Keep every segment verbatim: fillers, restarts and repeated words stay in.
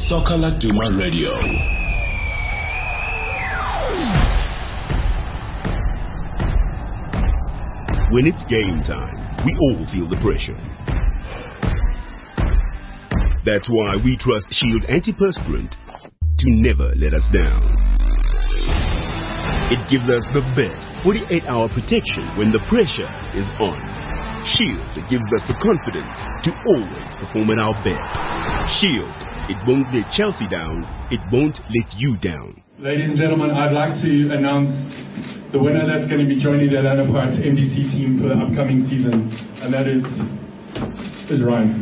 Soka Laduma Radio. When it's game time, we all feel the pressure. That's why we trust Shield Antiperspirant to never let us down. It gives us the best forty-eight hour protection when the pressure is on. Shield gives us the confidence to always perform at our best. Shield, it won't let Chelsea down, it won't let you down. Ladies and gentlemen, I'd like to announce the winner that's going to be joining the Orlando Pirates M D C team for the upcoming season, and that is, is Ryan.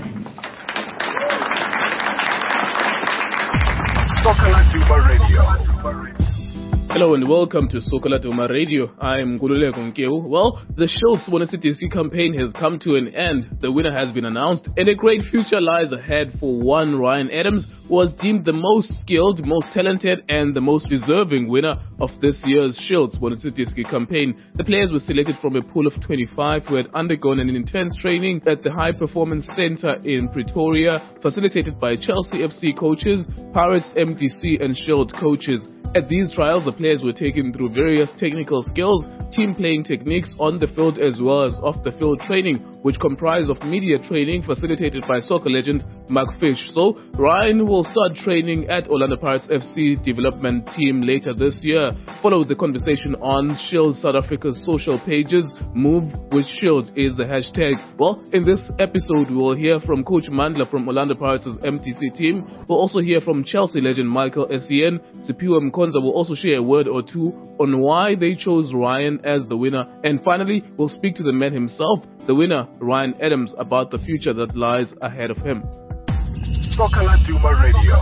Soka Laduma Radio. Hello and welcome to Soka Laduma Radio. I'm Ngulule Konkeu. Well, the Shields Swansea D C campaign has come to an end. The winner has been announced, and a great future lies ahead for one Ryan Adams, who was deemed the most skilled, most talented, and the most deserving winner of this year's Shields Swansea D C campaign. The players were selected from a pool of twenty-five who had undergone an intense training at the High Performance Center in Pretoria, facilitated by Chelsea F C coaches, Pirates M D C, and Shield coaches. At these trials, the players were taken through various technical skills, team playing techniques on the field as well as off the field training, which comprised of media training facilitated by soccer legend Mark Fish. So Ryan will start training at Orlando Pirates F C development team later this year. Follow the conversation on Shield South Africa's social pages. Move with Shield is the hashtag. Well, in this episode, we will hear from Coach Mandla from Orlando Pirates' M T C team. We'll also hear from Chelsea legend Michael Essien. Sipiwe Mkonza will also share a word or two on why they chose Ryan as the winner. And finally, we'll speak to the man himself, the winner, Ryan Adams, about the future that lies ahead of him. Soka Laduma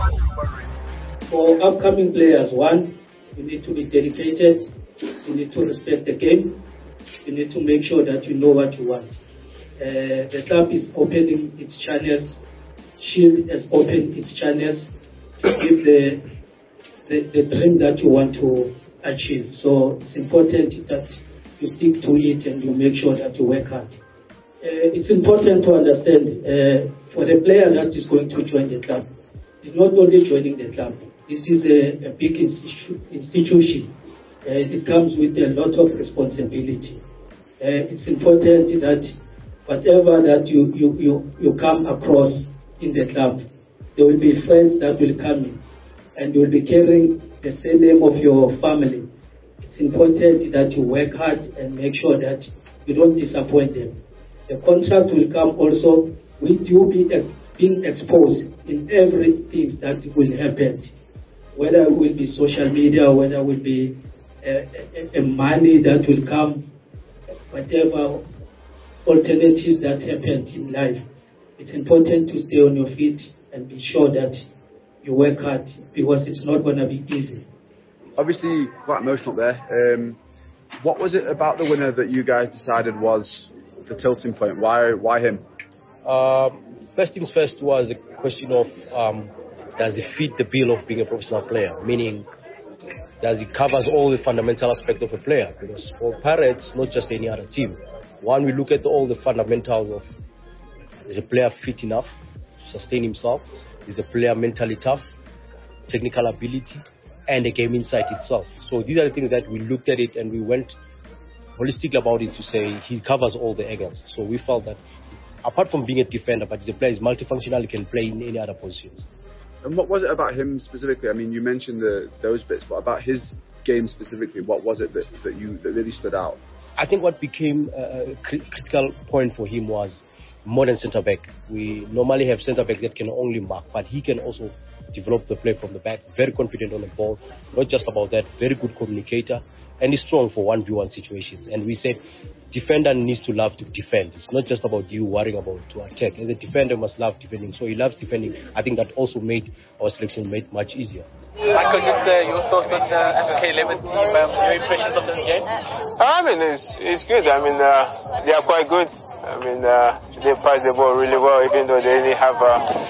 Radio. For upcoming players, one, you need to be dedicated, you need to respect the game, you need to make sure that you know what you want. Uh, the club is opening its channels, Shield has opened its channels to give the The, the dream that you want to achieve. So it's important that you stick to it and you make sure that you work hard. Uh, it's important to understand uh, for the player that is going to join the club, it's not only joining the club. This is a, a big institu- institution. Uh, it comes with a lot of responsibility. Uh, it's important that whatever that you, you, you, you come across in the club, there will be friends that will come in, and you will be carrying the same name of your family. It's important that you work hard and make sure that you don't disappoint them. The contract will come also with you be, uh, being exposed in everything that will happen, whether it will be social media, whether it will be uh, a, a money that will come, whatever alternative that happens in life. It's important to stay on your feet and be sure that you work hard, because it's not going to be easy. Obviously, quite emotional there. Um, what was it about the winner that you guys decided was the tilting point? Why, why him? Uh, first things first was a question of um, does he fit the bill of being a professional player? Meaning, does he covers all the fundamental aspects of a player? Because for Pirates, not just any other team, one, we look at all the fundamentals of is a player fit enough to sustain himself? Is the player mentally tough, technical ability, and the game insight itself? So these are the things that we looked at it and we went holistically about it to say he covers all the angles. So we felt that apart from being a defender, but he's a player, he's multifunctional, he can play in any other positions. And what was it about him specifically? I mean, you mentioned the, those bits, but about his game specifically, what was it that, that you that really stood out? I think what became a critical point for him was modern centre-back. We normally have centre-backs that can only mark, but he can also develop the play from the back, very confident on the ball, not just about that, very good communicator, and he's strong for one v one situations. And we said, defender needs to love to defend. It's not just about you worrying about to attack. As a defender, must love defending. So he loves defending. I think that also made our selection made much easier. Michael, just uh, your thoughts on the Africa eleven team, um, your impressions of the game? I mean, it's, it's good. I mean, uh, they are quite good. I mean, uh, they pass the ball really well, even though they didn't have uh,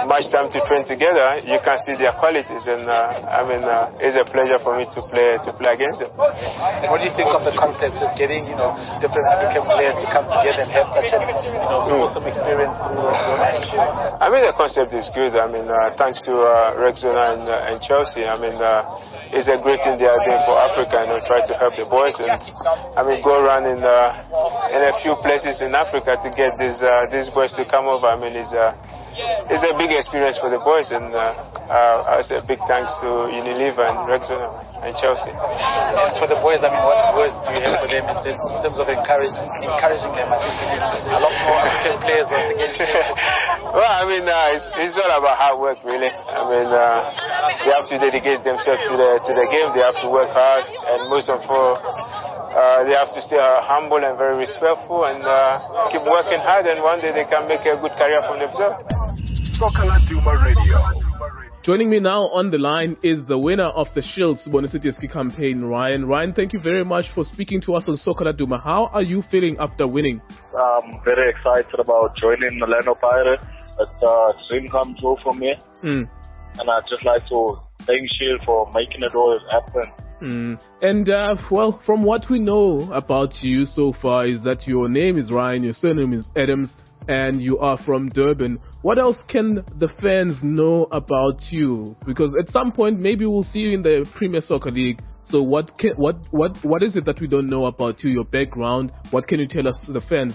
much time to train together, you can see their qualities, and uh, I mean, uh, it's a pleasure for me to play to play against them. What do you think of the concept, just getting, you know, different African players to come together and have such a, you know, mm. awesome experience through the match? I mean, the concept is good. I mean, uh, thanks to uh, Rexona and, uh, and Chelsea. I mean, uh, it's a great thing they are doing for Africa, and you know, try to help the boys. And I mean, go around in uh, in a few places in Africa to get these uh, these boys to come over. I mean, it's uh, it's a big experience for the boys, and uh, uh, I say big thanks to Unilever and Rexona and Chelsea. And for the boys, I mean, what words do you have for them in terms of encouraging, encouraging them? I think a lot more African players once again. Well, I mean, uh, it's, it's all about hard work, really. I mean, uh, they have to dedicate themselves to the to the game. They have to work hard, and most of all, uh, they have to stay uh, humble and very respectful, and uh, keep working hard. And one day they can make a good career for themselves. Soccer Laduma Radio. Joining me now on the line is the winner of the Shield Sibonisa T S G campaign, Ryan. Ryan, thank you very much for speaking to us on Soccer Laduma. How are you feeling after winning? I'm very excited about joining the Orlando Pirates. It's a dream come true for me. Mm. And I'd just like to thank Shield for making it all happen. Mm. And, uh, well, from what we know about you so far is that your name is Ryan, your surname is Adams, and you are from Durban. What else can the fans know about you? Because at some point, maybe we'll see you in the Premier Soccer League. So what can, what what what is it that we don't know about you, your background? What can you tell us, the fans?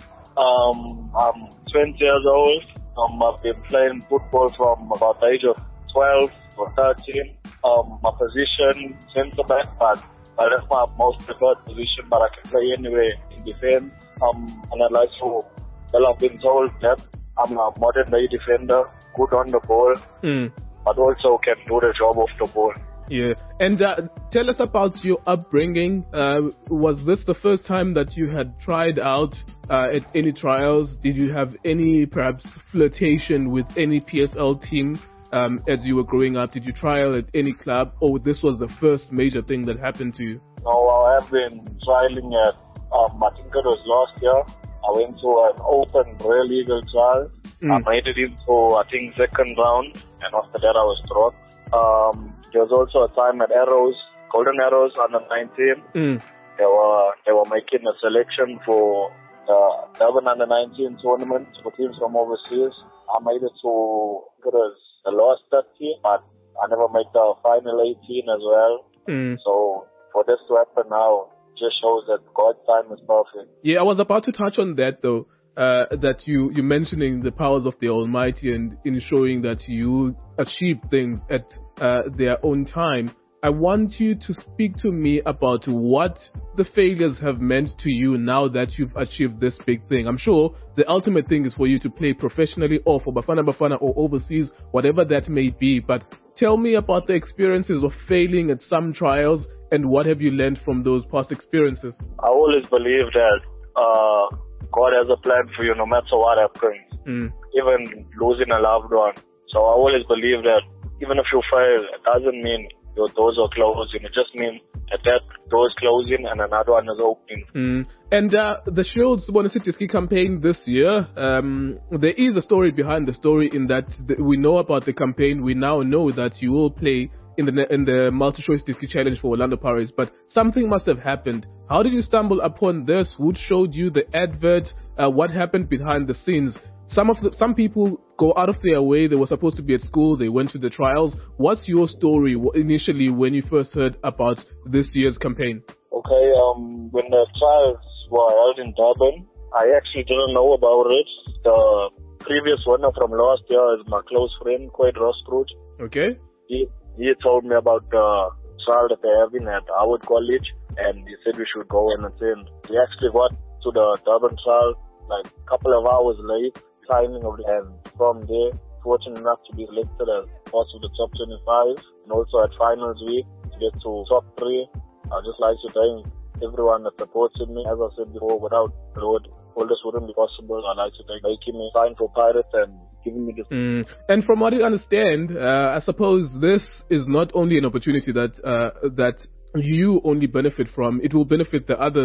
Um, I'm twenty years old. Um, I've been playing football from about the age of twelve or thirteen. Um, my position, centre back, but that's my most preferred position, but I can play anywhere in defence. Um, and I'd like to, well, I've been told that I'm a modern day defender, good on the ball, mm. but also can do the job of the ball. Yeah. And uh, tell us about your upbringing. Uh, was this the first time that you had tried out uh, at any trials? Did you have any, perhaps, flirtation with any P S L team um, as you were growing up? Did you trial at any club, or this was the first major thing that happened to you? No, I have been trialing at, um, I think it was last year. I went to an open Real Eagle trial. Mm. I made it into, I think, second round, and after that I was dropped. Um, there was also a time at Arrows, Golden Arrows under nineteen. Mm. They were they were making a selection for the Durban under nineteen tournament for teams from overseas. I made it to it was the last thirty, but I never made the final eighteen as well. Mm. So for this to happen now just shows that God's time is perfect. Yeah, I was about to touch on that though. Uh, that you, you mentioning the powers of the Almighty and ensuring that you achieve things at uh, their own time. I want you to speak to me about what the failures have meant to you now that you've achieved this big thing. I'm sure the ultimate thing is for you to play professionally or for Bafana Bafana or overseas, whatever that may be. But tell me about the experiences of failing at some trials and what have you learned from those past experiences? I always believe that uh God has a plan for you no matter what happens, mm. even losing a loved one. So I always believe that even if you fail, it doesn't mean your doors are closing. It just means that that door is closing and another one is opening. Mm. And uh, the Shield Sibonisa T S G campaign this year, um, there is a story behind the story in that the, we know about the campaign. We now know that you will play in the in the multi-choice T S G challenge for Orlando Pirates, but something must have happened. How did you stumble upon this? Who showed you the advert? Uh, what happened behind the scenes? Some of the, some people go out of their way. They were supposed to be at school. They went to the trials. What's your story initially when you first heard about this year's campaign? Okay, um, when the trials were held in Durban, I actually didn't know about it. The previous winner from last year is my close friend, Quaid Rostrud. Okay. He he told me about the trial that they're having at Howard College, and he said we should go and attend. We actually got to the Durban trial like a couple of hours late, timing of the end. From there, fortunate enough to be selected as part of the top twenty-five, and also at finals week to get to top three. I'd just like to thank everyone that supported me. As I said before, without Lord, all this wouldn't be possible. I'd like to thank making me sign for Pirates and giving me this. Mm. And from what I understand, uh, I suppose this is not only an opportunity that uh, that you only benefit from. It will benefit the others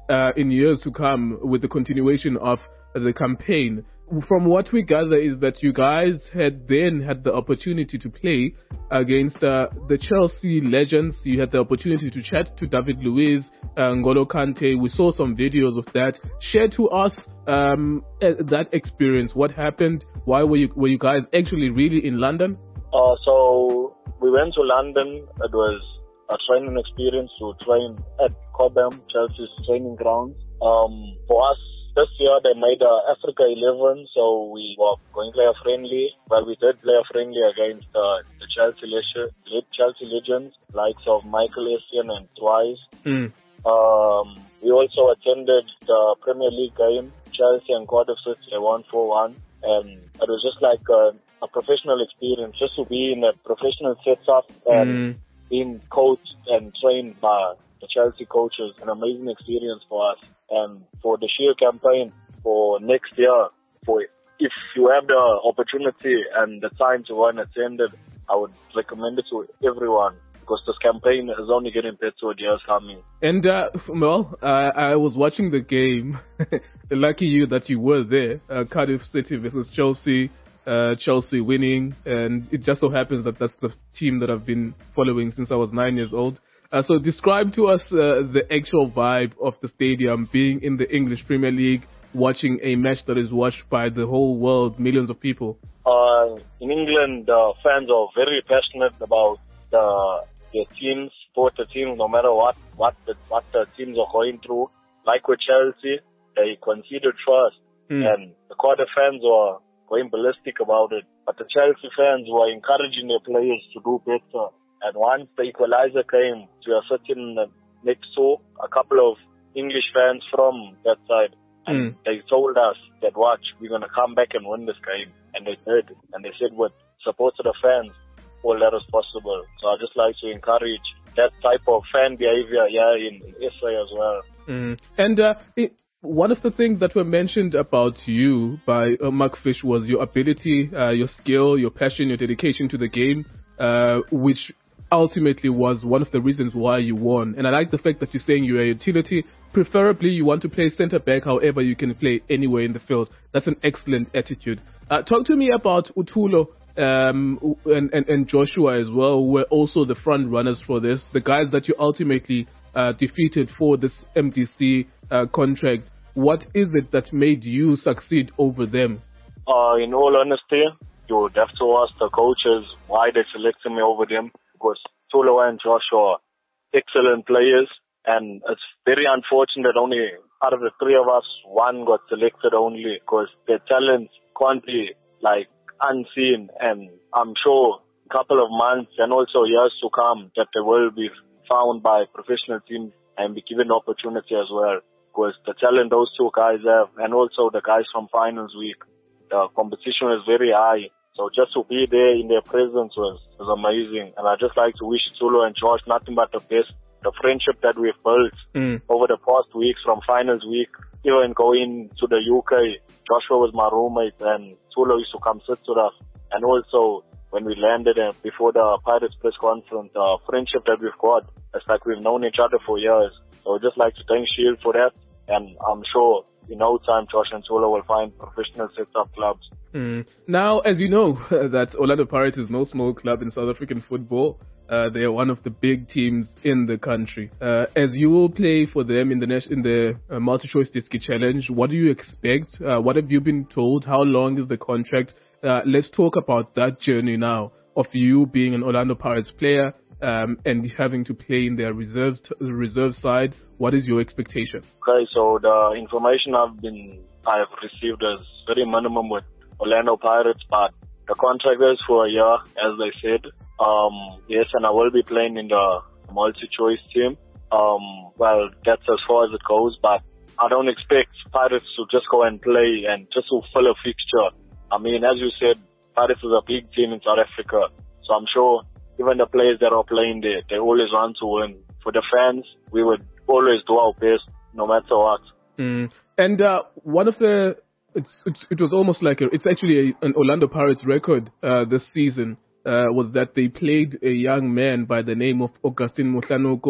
uh, in years to come with the continuation of the campaign. From what we gather is that you guys had then had the opportunity to play against uh, the Chelsea legends. You had the opportunity to chat to David Luiz, uh, N'Golo Kante. We saw some videos of that. Share to us um, that experience. What happened? Why were you were you guys actually really in London? Uh, so we went to London. It was a training experience to train at Cobham, Chelsea's training grounds. Um, for us, this year they made uh, Africa eleven, so we were going player friendly. Well, we did player friendly against uh, the Chelsea, le- Chelsea legends, likes of Michael Essien and Twice. Mm. Um, we also attended the Premier League game, Chelsea and Cardiff City. They won four one, and it was just like a, a professional experience, just to be in a professional setup and Mm. being coached and trained by the Chelsea coaches. An amazing experience for us. And for the Shield campaign for next year, for if you have the opportunity and the time to run attended, I would recommend it to everyone, because this campaign is only getting better with years coming. And, uh, well, uh, I was watching the game. Lucky you that you were there. Uh, Cardiff City versus Chelsea. Uh, Chelsea winning. And it just so happens that that's the team that I've been following since I was nine years old. Uh, so describe to us uh, the actual vibe of the stadium, being in the English Premier League, watching a match that is watched by the whole world, millions of people. Uh, in England, the fans are very passionate about the, their teams, support the teams, no matter what what the, what the teams are going through. Like with Chelsea, they conceded first, Mm. and the Cardiff fans were going ballistic about it. But the Chelsea fans were encouraging their players to do better. And once the equalizer came, we were sitting next to a couple of English fans from that side. And Mm. they told us that, watch, we're going to come back and win this game. And they did. And they said, with support of the fans, all that is possible. So I just like to encourage that type of fan behavior here in, in S A as well. Mm. And uh, it, one of the things that were mentioned about you by uh, Mark Fish was your ability, uh, your skill, your passion, your dedication to the game, uh, which ultimately was one of the reasons why you won. And I like the fact that you're saying you're a utility. Preferably, you want to play centre back. However, you can play anywhere in the field. That's an excellent attitude. Uh, talk to me about Utulo um, and, and, and Joshua as well, who were also the front runners for this. The guys that you ultimately uh, defeated for this M D C uh, contract. What is it that made you succeed over them? Uh, in all honesty, you would have to ask the coaches why they selected me over them. Because Tulo and Joshua are excellent players, and it's very unfortunate that only out of the three of us, one got selected only, because their talents can't be like unseen, and I'm sure a couple of months and also years to come that they will be found by professional teams and be given opportunity as well, because the talent those two guys have, and also the guys from finals week, the competition is very high. So just to be there in their presence was, was amazing. And I'd just like to wish Tulo and Josh nothing but the best. The friendship that we've built mm. over the past weeks from finals week, even going to the U K, Joshua was my roommate and Tulo used to come sit with us. And also when we landed and before the Pirates press conference, the friendship that we've got, it's like we've known each other for years. So I'd just like to thank Shield for that. And I'm sure in no time Josh and Tulo will find professional set-up clubs. Mm. Now, as you know, that Orlando Pirates is no small club in South African football. Uh, they are one of the big teams in the country. Uh, as you will play for them in the in the uh, multi-choice Diski Challenge, what do you expect? Uh, what have you been told? How long is the contract? Uh, let's talk about that journey now of you being an Orlando Pirates player um, and having to play in their reserves reserve side. What is your expectation? Okay, so the information I've been I've received is very minimum with Orlando Pirates, but the contract is for a year, as they said. Um, yes, and I will be playing in the multi-choice team. Um, well, that's as far as it goes, but I don't expect Pirates to just go and play and just to fill a fixture. I mean, as you said, Pirates is a big team in South Africa, so I'm sure even the players that are playing there, they always want to win. For the fans, we would always do our best, no matter what. Mm. And uh, one of the It's, it's it was almost like a, it's actually a, an Orlando Pirates record uh, this season uh, was that they played a young man by the name of Augustine Mohlanoko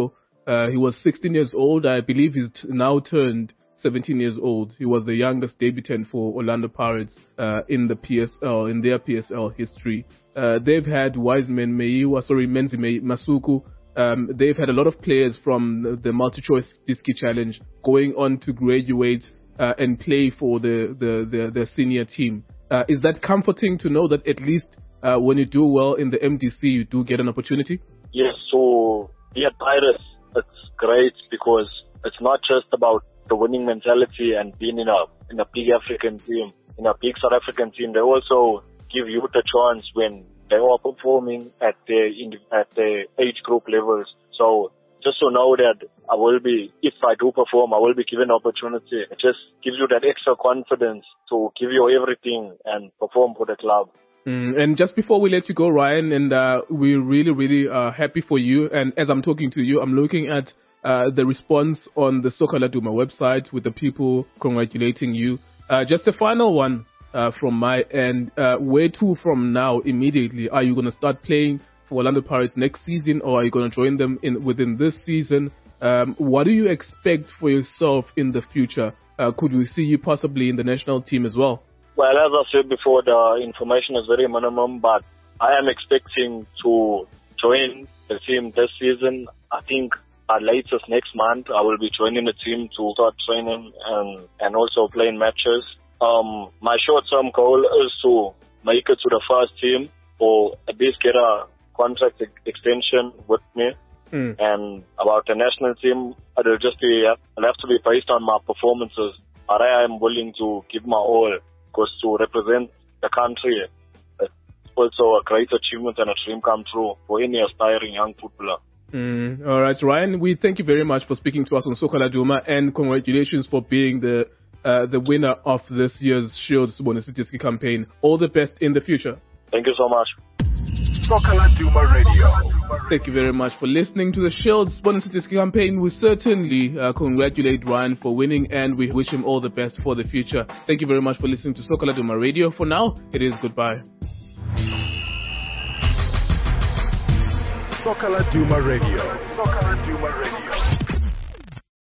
Uh, he was sixteen years old. I believe he's t- now turned seventeen years old. He was the youngest debutant for Orlando Pirates uh, in the P S L, in their P S L history. Uh, they've had Wiseman Meiwa, sorry, Menzi Masuku. Um, they've had a lot of players from the, the multi-choice Diski Challenge going on to graduate uh, and play for the, the, the, the senior team. Uh, is that comforting to know that at least uh, when you do well in the M D C, you do get an opportunity? Yes, so here at Pirates, it's great because it's not just about the winning mentality and being in a in a big African team, in a big South African team. They also give you the chance when they are performing at the at the age group levels. So just to know that I will be, if I do perform, I will be given opportunity. It just gives you that extra confidence to give you everything and perform for the club. Mm, and just before we let you go, Ryan, and uh, we're really, really uh, happy for you. And as I'm talking to you, I'm looking at uh, the response on the Soccer Laduma website with the people congratulating you. Uh, just a final one uh, from my end. Uh, where to from now immediately? Are you going to start playing for Orlando Pirates next season, or are you going to join them in within this season? Um, what do you expect for yourself in the future? Uh, could we see you possibly in the national team as well? Well, as I said before, the information is very minimum, but I am expecting to join the team this season. I think at latest next month, I will be joining the team to start training and, and also playing matches. Um, my short-term goal is to make it to the first team or at least get a contract extension with me. Mm. And about the national team, it'll just be, it'll have to be based on my performances. But I am willing to give my all. Because to represent the country, it's also a great achievement and a dream come true for any aspiring young footballer. Mm, all right, Ryan, we thank you very much for speaking to us on Soccer Laduma, and congratulations for being the uh, the winner of this year's Shield Sibone Sitiski campaign. All the best in the future. Thank you so much. Soccer Laduma Radio. Thank you very much for listening to the Shield Sibone Sitiski campaign. We certainly uh, congratulate Ryan for winning, and we wish him all the best for the future. Thank you very much for listening to Soccer Laduma Radio. For now, it is goodbye. Soccer Laduma Radio. Soccer Laduma Radio.